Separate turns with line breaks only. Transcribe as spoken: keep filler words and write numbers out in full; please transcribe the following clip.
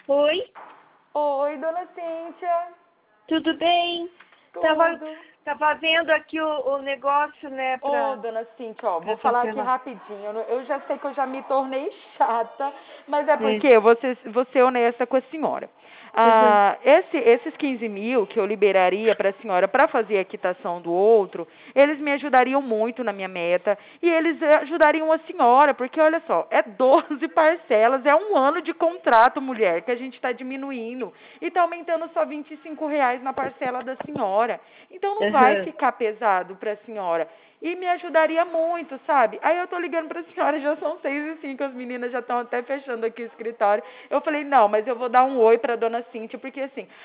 Oi,
Oi, dona Cíntia.
tudo bem?
Tudo.
Tava, tava vendo aqui o, o negócio, né,
Ô,
pra...
dona Cíntia, ó,
pra
vou falar aqui
cancelar.
rapidinho. Eu não- Eu já sei que eu já me tornei chata, mas é
É.
porque eu vou ser, vou ser honesta com a senhora.
Uhum.
Ah, esse, esses quinze mil que eu liberaria para a senhora para fazer a quitação do outro, eles me ajudariam muito na minha meta e eles eh, ajudariam a senhora, porque olha só, é doze parcelas, é um ano de contrato, mulher, que a gente está diminuindo e está aumentando só vinte e cinco reais na parcela da senhora. Então não vai
Uhum.
ficar pesado para a senhora. E me ajudaria muito, sabe? Aí eu tô ligando pra senhora, já são seis e cinco, as meninas já estão até fechando aqui o escritório. Eu falei, não, mas eu vou dar um oi pra dona Cíntia, porque assim,